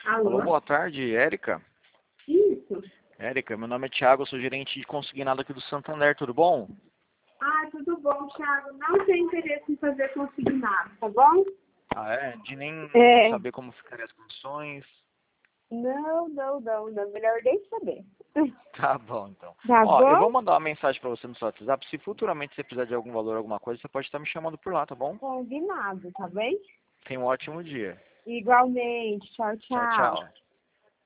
Alô, Alô? boa tarde, Érica. Isso. Érica, meu nome é Thiago, eu sou gerente de consignado aqui do Santander, tudo bom? Ah, tudo bom, Thiago. Não tenho interesse em fazer consignado, tá bom? Ah, é? De nem É. saber como ficariam as condições. Não. Melhor nem saber. Tá bom, então. Tá Ó, eu vou bom? mandar uma mensagem pra você no seu WhatsApp. Se futuramente você precisar de algum valor, alguma coisa, você pode estar me chamando por lá, tá bom? Combinado, tá bem? Tenha um ótimo dia. Igualmente. Tchau, Tchau, tchau. tchau.